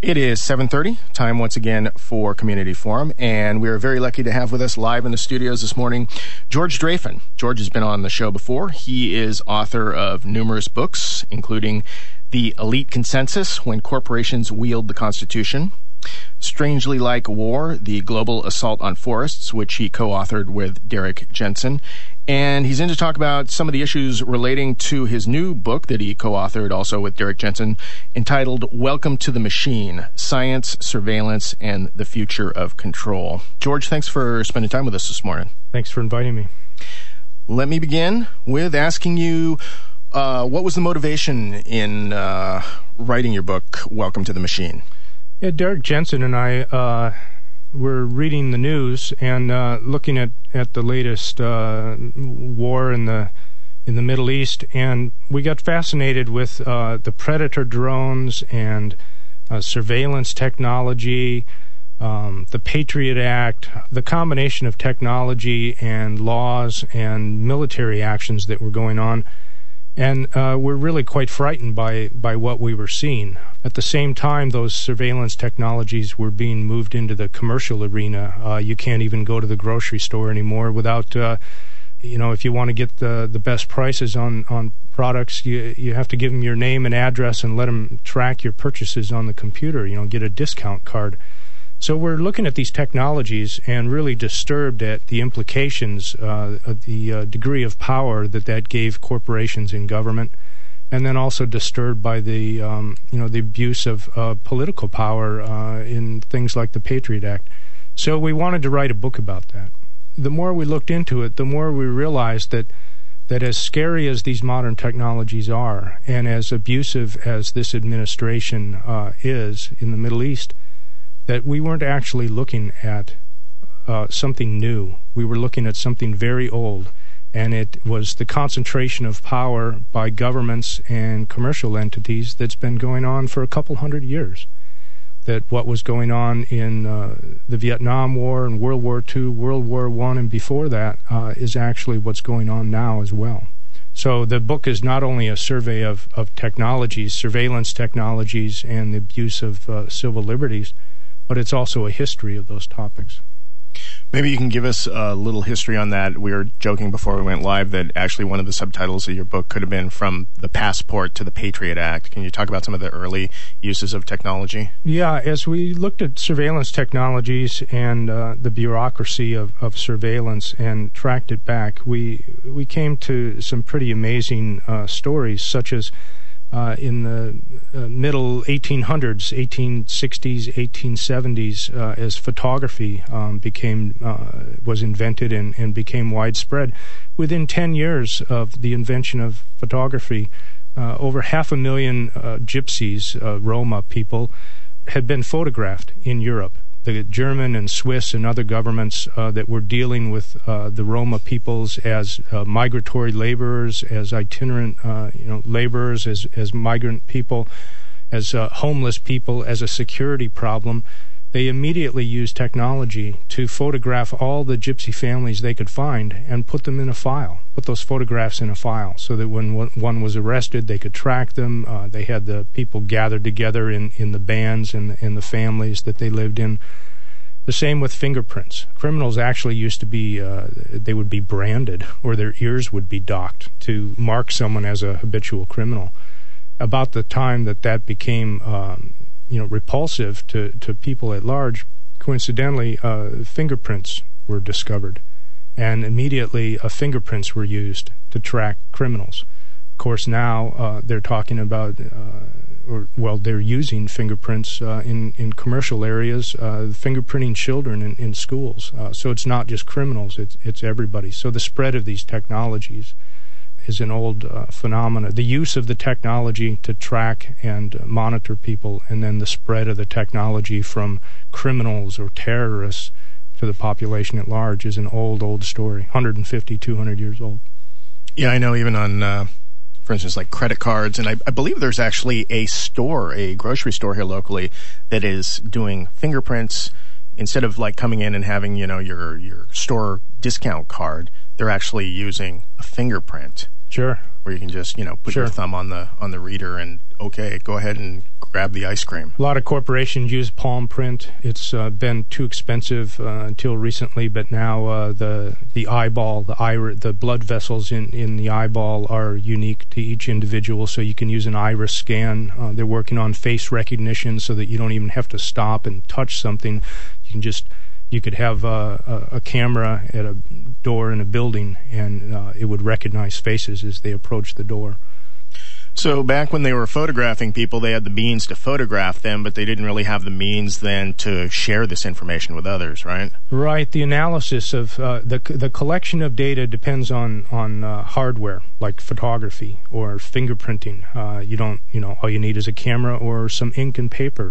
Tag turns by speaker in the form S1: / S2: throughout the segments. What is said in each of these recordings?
S1: It is 7:30, time once again for Community Forum, and we are very lucky to have with us live in the studios this morning George Dreyfin. George has been on the show before. He is author of numerous books, including The Elite Consensus, When Corporations Wield the Constitution, Strangely Like War, The Global Assault on Forests, which he co-authored with Derrick Jensen. And he's in to talk about some of the issues relating to his new book that he co-authored also with Derrick Jensen, entitled Welcome to the Machine, Science, Surveillance, and the Future of Control. George, thanks for spending time with us this morning.
S2: Thanks for inviting me.
S1: Let me begin with asking you, what was the motivation in writing your book, Welcome to the Machine?
S2: Yeah, Derrick Jensen and I were reading the news and looking at the latest war in the Middle East, and we got fascinated with the Predator drones and surveillance technology, the Patriot Act, the combination of technology and laws and military actions that were going on. And we're really quite frightened by what we were seeing. At the same time, those surveillance technologies were being moved into the commercial arena. You can't even go to the grocery store anymore without, if you want to get the best prices on products, you have to give them your name and address and let them track your purchases on the computer, get a discount card. So we're looking at these technologies and really disturbed at the implications, of the degree of power that gave corporations in government, and then also disturbed by the abuse of political power in things like the Patriot Act. So we wanted to write a book about that. The more we looked into it, the more we realized that as scary as these modern technologies are, and as abusive as this administration is in the Middle East, that we weren't actually looking at something new. We were looking at something very old, and it was the concentration of power by governments and commercial entities that's been going on for a couple hundred years. That what was going on in the Vietnam War and World War II, World War I, and before that is actually what's going on now as well. So the book is not only a survey of technologies, surveillance technologies, and the abuse of civil liberties, but it's also a history of those topics.
S1: Maybe you can give us a little history on that. We were joking before we went live that actually one of the subtitles of your book could have been From the Passport to the Patriot Act. Can you talk about some of the early uses of technology?
S2: Yeah, as we looked at surveillance technologies and the bureaucracy of surveillance and tracked it back, we came to some pretty amazing stories, such as in the middle 1800s, 1860s, 1870s, as photography was invented and became widespread. Within 10 years of the invention of photography, over 500,000 gypsies, Roma people, had been photographed in Europe. The German and Swiss and other governments that were dealing with the Roma peoples as migratory laborers, as itinerant laborers, as migrant people, as homeless people, as a security problem, they immediately used technology to photograph all the gypsy families they could find and put them in a file, put those photographs in a file, so that when one was arrested, they could track them. They had the people gathered together in the bands and in the families that they lived in. The same with fingerprints. Criminals actually used to be, they would be branded, or their ears would be docked to mark someone as a habitual criminal. About the time that became repulsive to people at large, coincidentally, fingerprints were discovered, and immediately fingerprints were used to track criminals. Of course, now they're talking about, they're using fingerprints in commercial areas, fingerprinting children in schools. So it's not just criminals; it's everybody. So the spread of these technologies is an old phenomena. The use of the technology to track and monitor people, and then the spread of the technology from criminals or terrorists to the population at large is an old story, 150, 200 years old.
S1: Yeah, I know even on, for instance, like credit cards, and I believe there's actually a grocery store here locally that is doing fingerprints. Instead of like coming in and having, your store discount card, they're actually using a fingerprint
S2: Sure.
S1: Where you can just, put your thumb on the reader and, okay, go ahead and grab the ice cream.
S2: A lot of corporations use palm print. It's been too expensive until recently, but now the eyeball, the blood vessels in the eyeball are unique to each individual, so you can use an iris scan. They're working on face recognition so that you don't even have to stop and touch something. You could have a camera at a door in a building, and it would recognize faces as they approach the door.
S1: So back when they were photographing people, they had the means to photograph them, but they didn't really have the means then to share this information with others, right?
S2: Right. The analysis of the collection of data depends on hardware, like photography or fingerprinting. All you need is a camera or some ink and paper.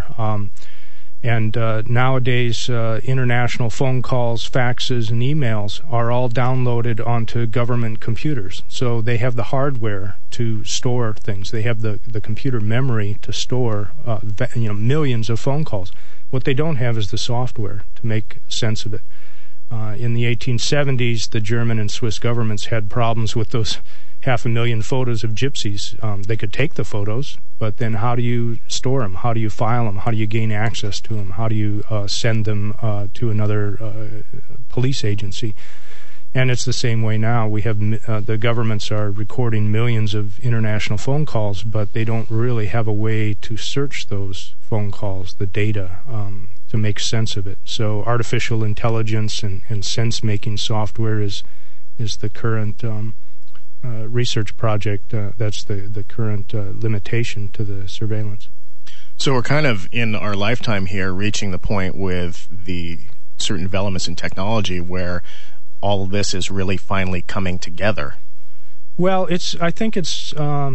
S2: And nowadays, international phone calls, faxes, and emails are all downloaded onto government computers. So they have the hardware to store things. They have the computer memory to store millions of phone calls. What they don't have is the software to make sense of it. In the 1870s, the German and Swiss governments had problems with those 500,000 photos of gypsies. They could take the photos, but then how do you store them? How do you file them? How do you gain access to them? How do you send them to another police agency? And it's the same way now. We have the governments are recording millions of international phone calls, but they don't really have a way to search those phone calls, the data, to make sense of it. So artificial intelligence and sense-making software is the current research project. That's the current limitation to the surveillance.
S1: So we're kind of in our lifetime here reaching the point with the certain developments in technology where all of this is really finally coming together.
S2: Well, I think it's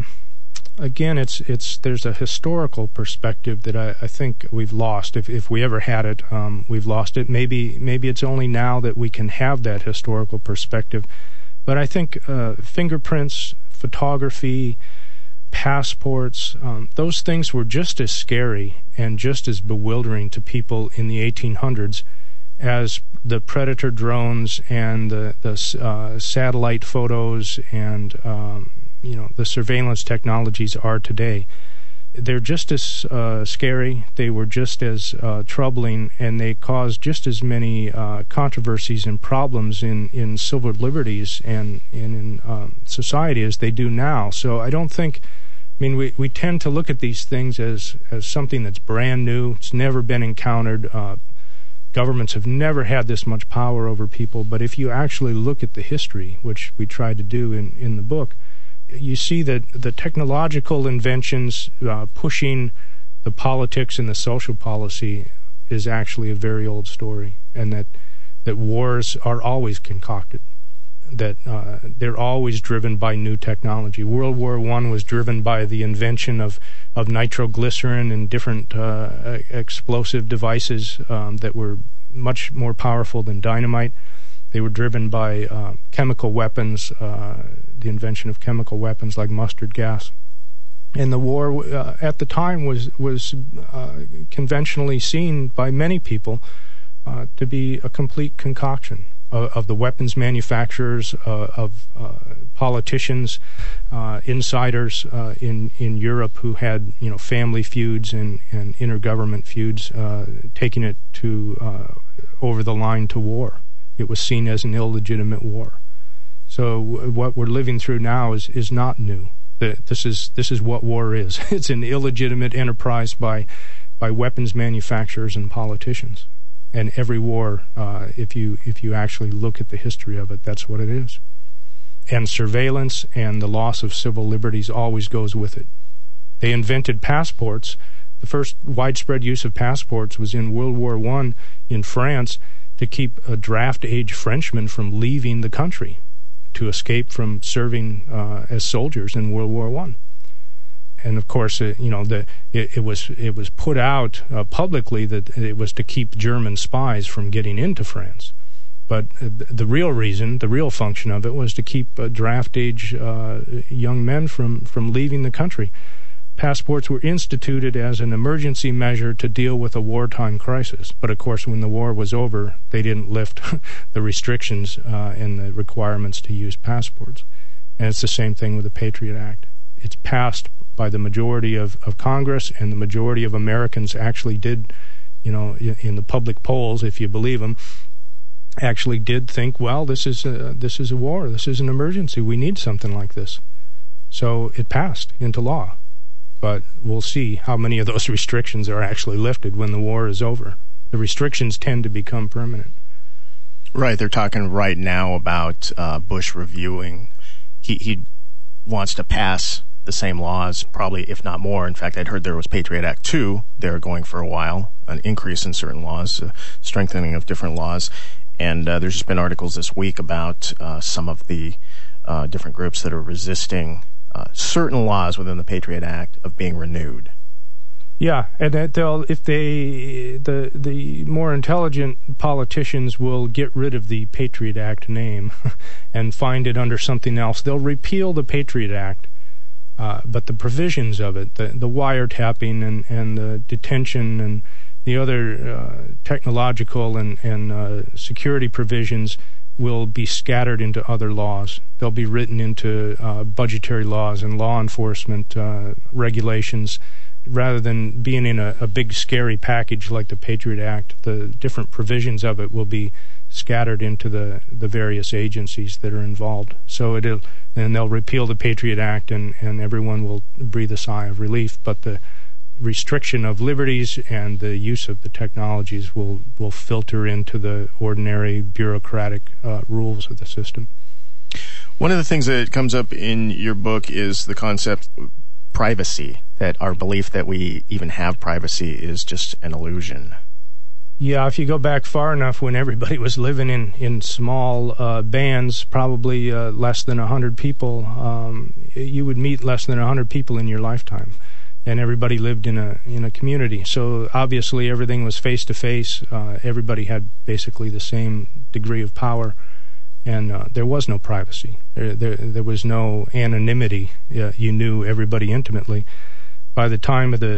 S2: there's a historical perspective that I think we've lost. If we ever had it, we've lost it. Maybe it's only now that we can have that historical perspective. But I think fingerprints, photography, passports, those things were just as scary and just as bewildering to people in the 1800s as the Predator drones and the satellite photos and the surveillance technologies are today. They're just as scary, they were just as troubling, and they caused just as many controversies and problems in civil liberties and in society as they do now. So I don't think, we tend to look at these things as something that's brand new. It's never been encountered. Governments have never had this much power over people, but if you actually look at the history, which we try to do in the book, you see that the technological inventions pushing the politics and the social policy is actually a very old story, and that wars are always concocted, that they're always driven by new technology. World War I was driven by the invention of nitroglycerin and different explosive devices that were much more powerful than dynamite. They were driven by chemical weapons, the invention of chemical weapons like mustard gas. And the war at the time was conventionally seen by many people to be a complete concoction of the weapons manufacturers, of politicians, insiders in Europe who had family feuds and intergovernment feuds, taking it to over the line to war. It was seen as an illegitimate war. So what we're living through now is not new. This is what war is. It's an illegitimate enterprise by weapons manufacturers and politicians. And every war, if you actually look at the history of it, that's what it is. And surveillance and the loss of civil liberties always goes with it. They invented passports. The first widespread use of passports was in World War I in France, to keep draft-age Frenchmen from leaving the country, to escape from serving as soldiers in World War I. And of course, it was put out publicly that it was to keep German spies from getting into France. But the real reason, the real function of it, was to keep draft-age young men from leaving the country. Passports were instituted as an emergency measure to deal with a wartime crisis. But of course, when the war was over, they didn't lift the restrictions and the requirements to use passports. And it's the same thing with the Patriot Act. It's passed by the majority of Congress, and the majority of Americans actually did, in the public polls, if you believe them, actually did think, well, this is a war, this is an emergency, we need something like this. So it passed into law. But we'll see how many of those restrictions are actually lifted when the war is over. The restrictions tend to become permanent.
S1: Right. They're talking right now about Bush reviewing. He wants to pass the same laws, probably, if not more. In fact, I'd heard there was Patriot Act 2 there going for a while, an increase in certain laws, strengthening of different laws. And there's just been articles this week about some of the different groups that are resisting certain laws within the Patriot Act of being renewed.
S2: Yeah, and that the more intelligent politicians will get rid of the Patriot Act name and find it under something else. They'll repeal the Patriot Act, but the provisions of it, the wiretapping and the detention and the other technological and security provisions will be scattered into other laws. They'll be written into budgetary laws and law enforcement regulations. Rather than being in a big scary package like the Patriot Act, the different provisions of it will be scattered into the various agencies that are involved. So they'll repeal the Patriot Act and everyone will breathe a sigh of relief, but the restriction of liberties and the use of the technologies will filter into the ordinary bureaucratic rules of the system.
S1: One of the things that comes up in your book is the concept of privacy, that our belief that we even have privacy is just an illusion.
S2: Yeah, if you go back far enough, when everybody was living in small bands, probably less than 100 people, you would meet less than 100 people in your lifetime. And everybody lived in a community. So obviously everything was face-to-face. Everybody had basically the same degree of power. And there was no privacy. There was no anonymity. You knew everybody intimately. By the time of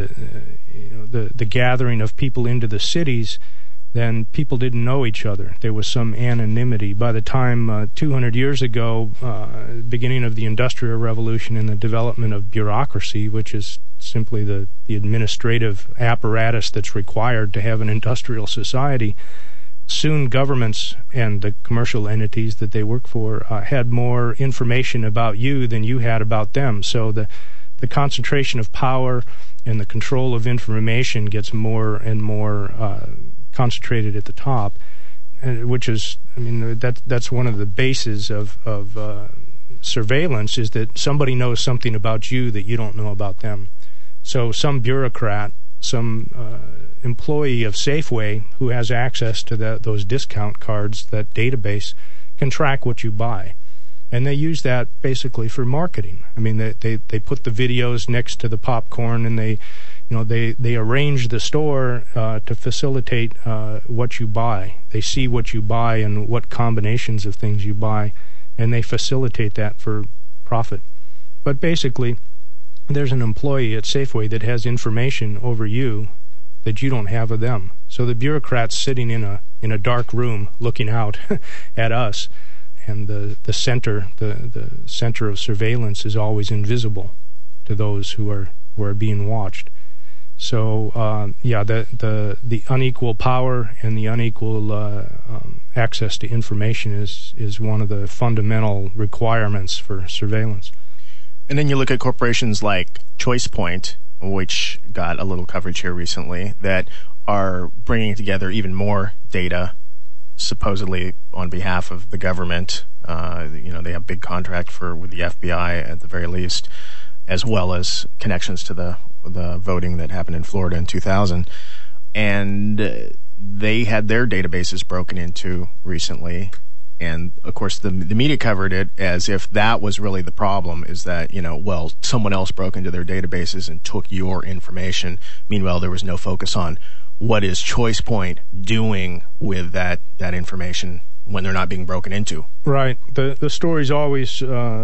S2: the gathering of people into the cities, then people didn't know each other. There was some anonymity. By the time 200 years ago, beginning of the Industrial Revolution and the development of bureaucracy, which is simply the administrative apparatus that's required to have an industrial society, soon governments and the commercial entities that they work for had more information about you than you had about them. So the concentration of power and the control of information gets more and more concentrated at the top, which is, that's one of the bases of surveillance, is that somebody knows something about you that you don't know about them. So some bureaucrat, some employee of Safeway who has access to those discount cards, that database, can track what you buy. And they use that basically for marketing. They put the videos next to the popcorn, and they arrange the store to facilitate what you buy. They see what you buy and what combinations of things you buy, and they facilitate that for profit. But basically, there's an employee at Safeway that has information over you that you don't have of them. So the bureaucrat's sitting in a dark room looking out at us, and the center of surveillance is always invisible to those who are being watched. So the unequal power and the unequal access to information is one of the fundamental requirements for surveillance.
S1: And then you look at corporations like ChoicePoint, which got a little coverage here recently, that are bringing together even more data, supposedly on behalf of the government. They have big contract with the FBI at the very least, as well as connections to the voting that happened in Florida in 2000. And they had their databases broken into recently. And, of course, the media covered it as if that was really the problem, is that, someone else broke into their databases and took your information. Meanwhile, there was no focus on what is ChoicePoint doing with that information when they're not being broken into.
S2: Right. The story's always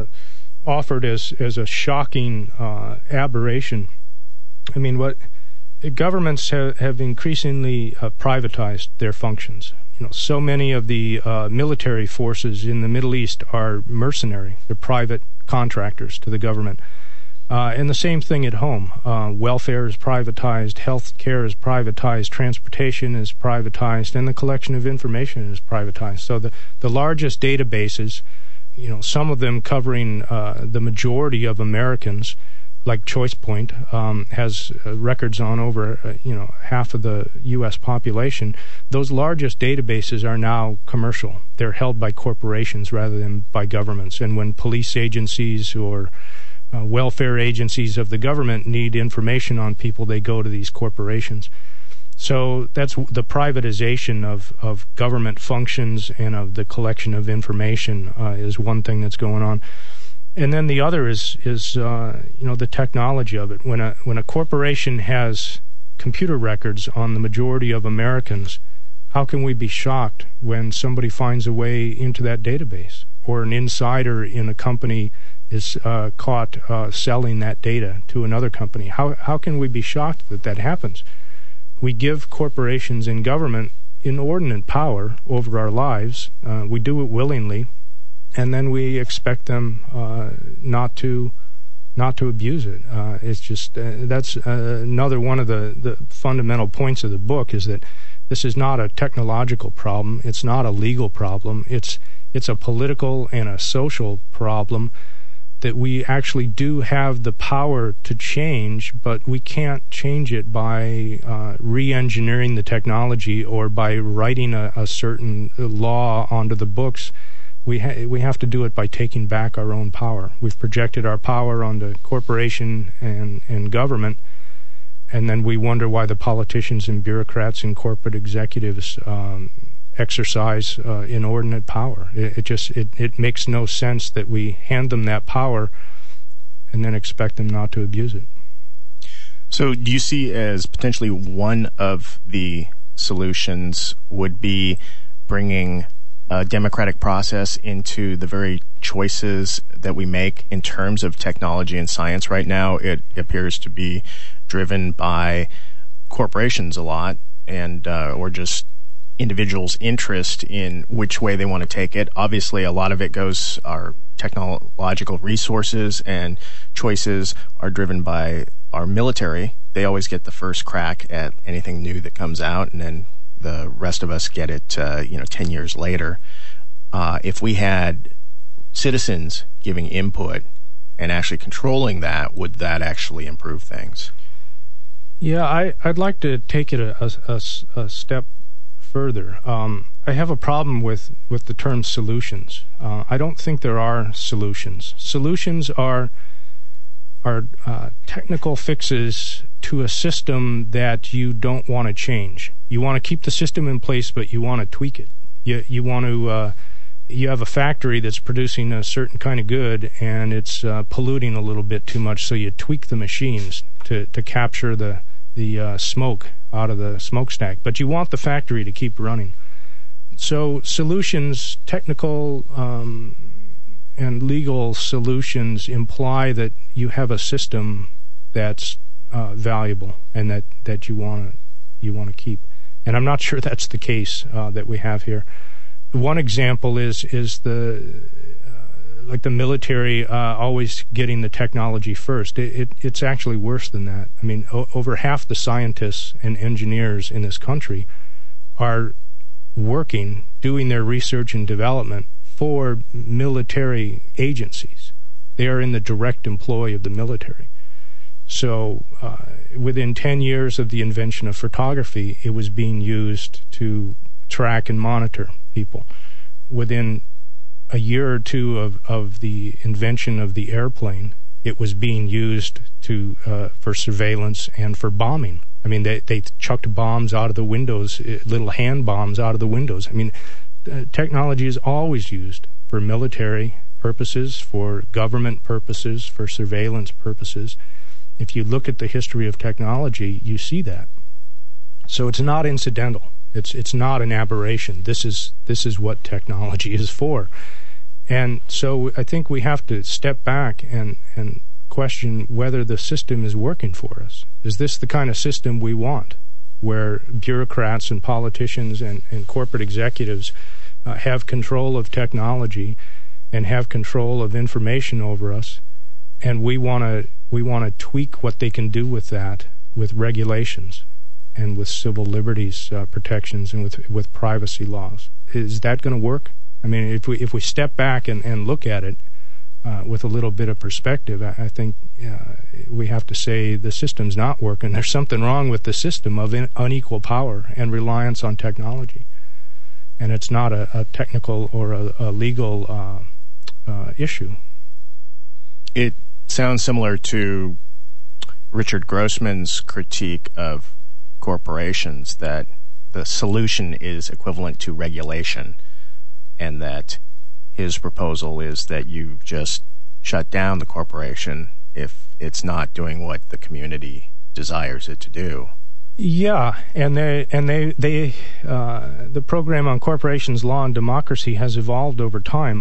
S2: offered as a shocking aberration. governments have increasingly privatized their functions. So many of the military forces in the Middle East are mercenary. They're private contractors to the government. And the same thing at home. Welfare is privatized, health care is privatized, transportation is privatized, and the collection of information is privatized. So the largest databases, some of them covering the majority of Americans, like ChoicePoint, has records on over half of the U.S. population. Those largest databases are now commercial. They're held by corporations rather than by governments. And when police agencies or welfare agencies of the government need information on people, they go to these corporations. So that's the privatization of government functions and of the collection of information is one thing that's going on. And then the other is the technology of it. When a corporation has computer records on the majority of Americans, how can we be shocked when somebody finds a way into that database, or an insider in a company is caught selling that data to another company? How can we be shocked that happens? We give corporations and government inordinate power over our lives. We do it willingly, and then we expect them not to abuse it. It's just that's another one of the fundamental points of the book, is that this is not a technological problem. It's not a legal problem. It's a political and a social problem that we actually do have the power to change, but we can't change it by re-engineering the technology or by writing a certain law onto the books. We have to do it by taking back our own power. We've projected our power onto corporation and government, and then we wonder why the politicians and bureaucrats and corporate executives exercise inordinate power. It makes no sense that we hand them that power and then expect them not to abuse it.
S1: So do you see as potentially one of the solutions would be bringing a democratic process into the very choices that we make in terms of technology and science? Right now, it appears to be driven by corporations a lot, and or just individuals' interest in which way they want to take it. Obviously, a lot of it goes, our technological resources and choices are driven by our military. They always get the first crack at anything new that comes out, and then the rest of us get it 10 years later. If we had citizens giving input and actually controlling that, would that actually improve things?
S2: Yeah, I'd like to take it a step further. I have a problem with the term solutions. I don't think there are solutions. Solutions are technical fixes to a system that you don't want to change. You want to keep the system in place, but you want to tweak it. You want to you have a factory that's producing a certain kind of good, and it's polluting a little bit too much, so you tweak the machines to capture the smoke out of the smokestack. But you want the factory to keep running. So solutions, technical and legal solutions, imply that you have a system that's valuable and that you want to keep. And I'm not sure that's the case that we have here. One example is the military always getting the technology first. It's actually worse than that. I mean, over half the scientists and engineers in this country are working, doing their research and development for military agencies. They are in the direct employ of the military. So within 10 years of the invention of photography, it was being used to track and monitor people. Within a year or two of the invention of the airplane, it was being used for surveillance and for bombing. I mean, they chucked bombs out of the windows, little hand bombs out of the windows. I mean, technology is always used for military purposes, for government purposes, for surveillance purposes. If you look at the history of technology, you see that. So it's not incidental. It's not an aberration. This is what technology is for. And so I think we have to step back and question whether the system is working for us. Is this the kind of system we want, where bureaucrats and politicians and corporate executives have control of technology and have control of information over us, and we want to tweak what they can do with that with regulations and with civil liberties protections and with privacy laws? Is that going to work? I mean, if we step back and look at it with a little bit of perspective, I think we have to say the system's not working. There's something wrong with the system of unequal power and reliance on technology. And it's not a technical or a legal issue.
S1: It sounds similar to Richard Grossman's critique of corporations, that the solution is equivalent to regulation, and that his proposal is that you just shut down the corporation if it's not doing what the community desires it to do.
S2: Yeah, and the program on corporations, law, and democracy has evolved over time.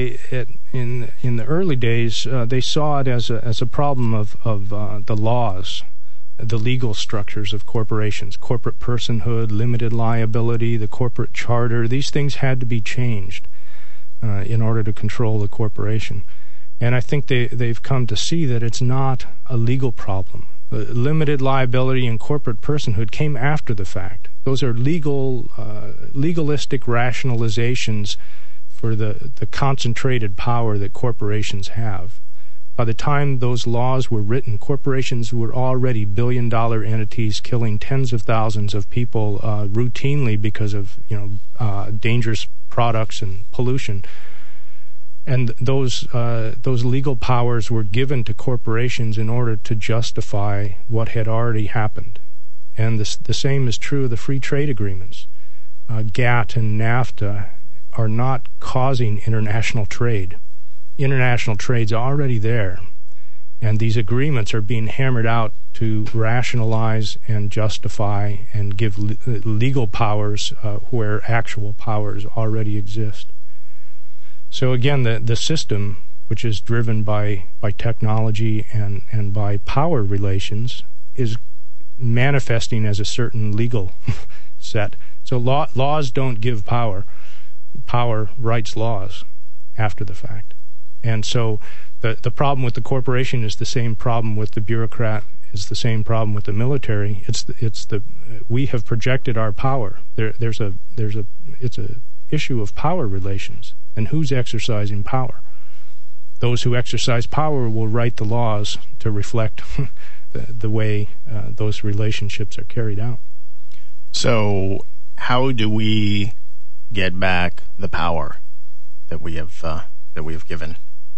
S2: In the early days, they saw it as a problem of the laws, the legal structures of corporations, corporate personhood, limited liability, the corporate charter. These things had to be changed in order to control the corporation. And I think they've come to see that it's not a legal problem. Limited liability and corporate personhood came after the fact. Those are legalistic rationalizations for the concentrated power that corporations have. By the time those laws were written, corporations were already billion-dollar entities killing tens of thousands of people routinely because of dangerous products and pollution. And those legal powers were given to corporations in order to justify what had already happened. And the same is true of the free trade agreements. GATT and NAFTA are not causing international trade. International trade's already there. And these agreements are being hammered out to rationalize and justify and give legal powers where actual powers already exist. So again, the system, which is driven by technology and by power relations, is manifesting as a certain legal set. So laws don't give power. Power writes laws after the fact. And so the problem with the corporation is the same problem with the bureaucrat, is the same problem with the military. We have projected our power. It's a issue of power relations. And who's exercising power? Those who exercise power will write the laws to reflect the way those relationships are carried out.
S1: So how do we get back the power that we have given?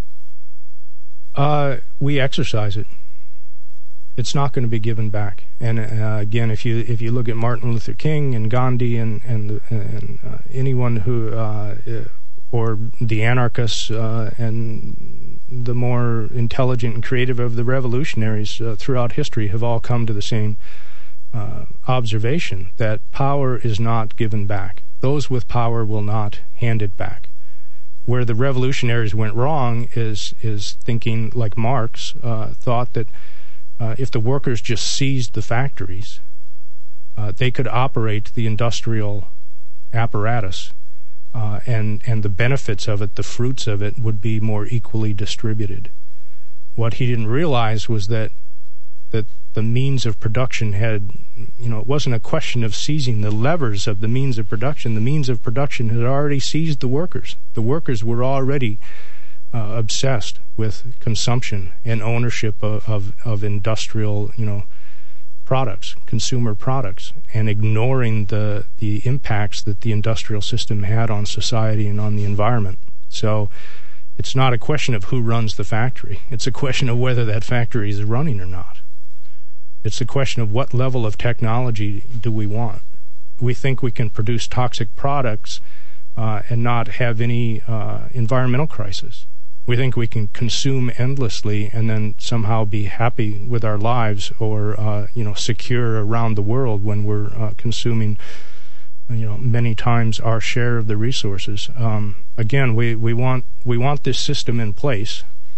S2: We exercise it. It's not going to be given back. And again, if you look at Martin Luther King and Gandhi and anyone who or the anarchists and the more intelligent and creative of the revolutionaries throughout history have all come to the same observation, that power is not given back. Those with power will not hand it back. Where the revolutionaries went wrong is thinking, like Marx thought, that if the workers just seized the factories, they could operate the industrial apparatus, and the benefits of it, the fruits of it, would be more equally distributed. What he didn't realize was that the means of production had, it wasn't a question of seizing the levers of the means of production. The means of production had already seized the workers. The workers were already obsessed with consumption and ownership of industrial, products, consumer products, and ignoring the impacts that the industrial system had on society and on the environment. So it's not a question of who runs the factory. It's a question of whether that factory is running or not. It's a question of what level of technology do we want. We think we can produce toxic products and not have any environmental crisis. We think we can consume endlessly and then somehow be happy with our lives, or secure around the world when we're consuming many times our share of the resources. Again, we want this system in place.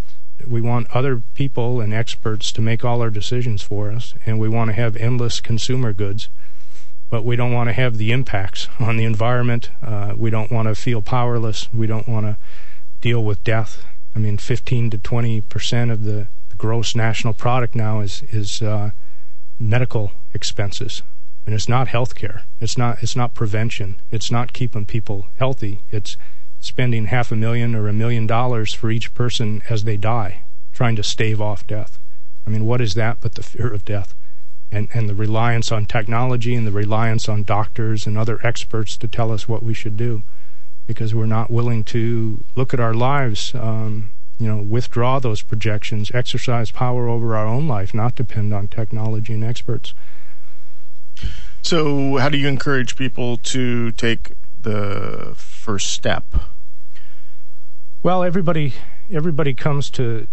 S2: want other people and experts to make all our decisions for us, and we want to have endless consumer goods, but we don't want to have the impacts on the environment. We don't want to feel powerless. We don't want to deal with death. I mean, 15 to 20% of the gross national product now is medical expenses, and it's not health care. It's not prevention. It's not keeping people healthy. It's spending $500,000 or $1 million for each person as they die, trying to stave off death. I mean, what is that but the fear of death? And the reliance on technology and the reliance on doctors and other experts to tell us what we should do, because we're not willing to look at our lives, withdraw those projections, exercise power over our own life, not depend on technology and experts.
S1: So how do you encourage people to take the first step?
S2: Well, everybody comes to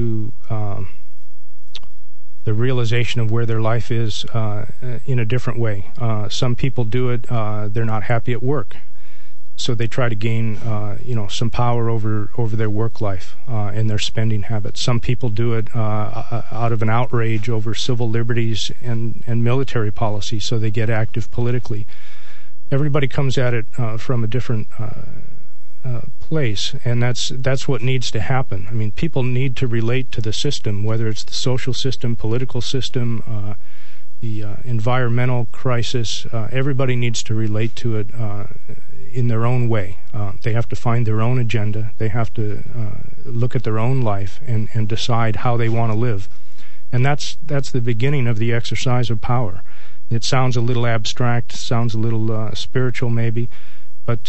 S2: the realization of where their life is in a different way. Some people do it, they're not happy at work, so they try to gain some power over their work life and their spending habits. Some people do it out of an outrage over civil liberties and military policy, so they get active politically. Everybody comes at it from a different place, and that's what needs to happen. I mean, people need to relate to the system, whether it's the social system, political system, the environmental crisis. Everybody needs to relate to it in their own way. They have to find their own agenda. They have to look at their own life and decide how they want to live. And that's the beginning of the exercise of power. It sounds a little abstract, sounds a little spiritual maybe, but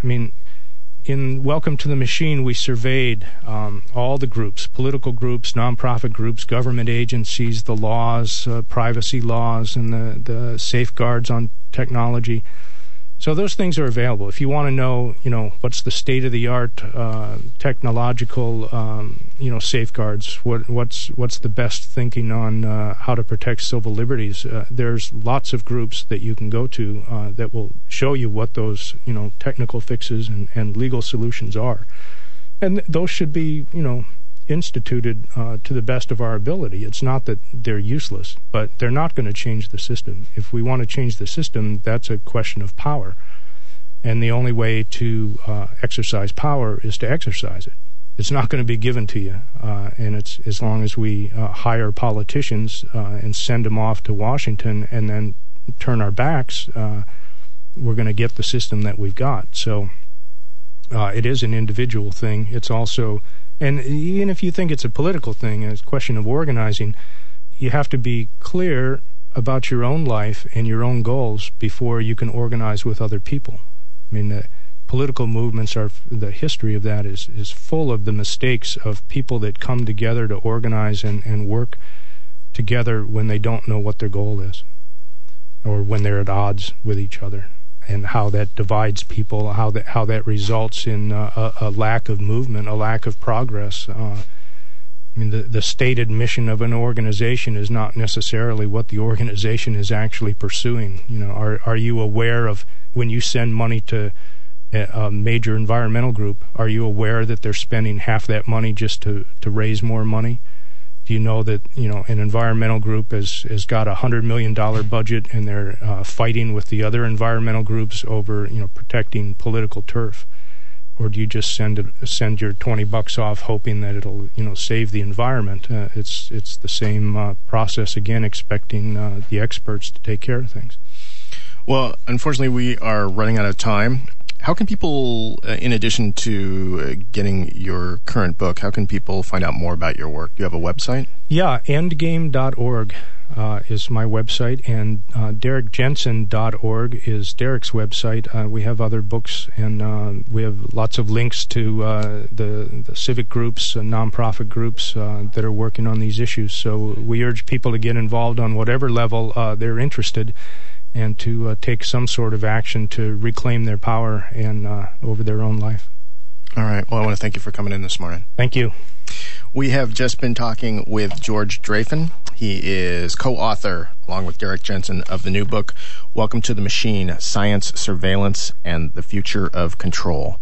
S2: in Welcome to the Machine, we surveyed all the groups, political groups, nonprofit groups, government agencies, the laws, privacy laws, and the safeguards on technology. So those things are available. If you want to know, what's the state-of-the-art technological, safeguards, what's the best thinking on how to protect civil liberties, there's lots of groups that you can go to that will show you what those, technical fixes and legal solutions are. And those should be, instituted to the best of our ability. It's not that they're useless, but they're not going to change the system. If we want to change the system, that's a question of power. And the only way to exercise power is to exercise it. It's not going to be given to you. And it's as long as we hire politicians and send them off to Washington and then turn our backs, we're going to get the system that we've got. So it is an individual thing. It's also, and even if you think it's a political thing, it's a question of organizing, you have to be clear about your own life and your own goals before you can organize with other people. I mean, political movements the history of that is full of the mistakes of people that come together to organize and work together when they don't know what their goal is, or when they're at odds with each other, and how that divides people, how that results in a lack of movement, a lack of progress. The stated mission of an organization is not necessarily what the organization is actually pursuing. Are you aware of, when you send money to a major environmental group, are you aware that they're spending half that money just to raise more money? Do you know that an environmental group has got a $100 million budget and they're fighting with the other environmental groups over protecting political turf? Or do you just send your $20 off hoping that it'll save the environment? It's the same process again, expecting the experts to take care of things.
S1: Well, unfortunately, we are running out of time. How can people, in addition to getting your current book, how can people find out more about your work? Do you have a website? Yeah,
S2: endgame.org is my website, and DerekJensen.org is Derek's website. We have other books, and we have lots of links to the civic groups, nonprofit groups that are working on these issues. So we urge people to get involved on whatever level they're interested, and to take some sort of action to reclaim their power and over their own life.
S1: All right. Well, I want to thank you for coming in this morning.
S2: Thank you.
S1: We have just been talking with George Dreyfin. He is co-author, along with Derek Jensen, of the new book, Welcome to the Machine: Science, Surveillance, and the Future of Control.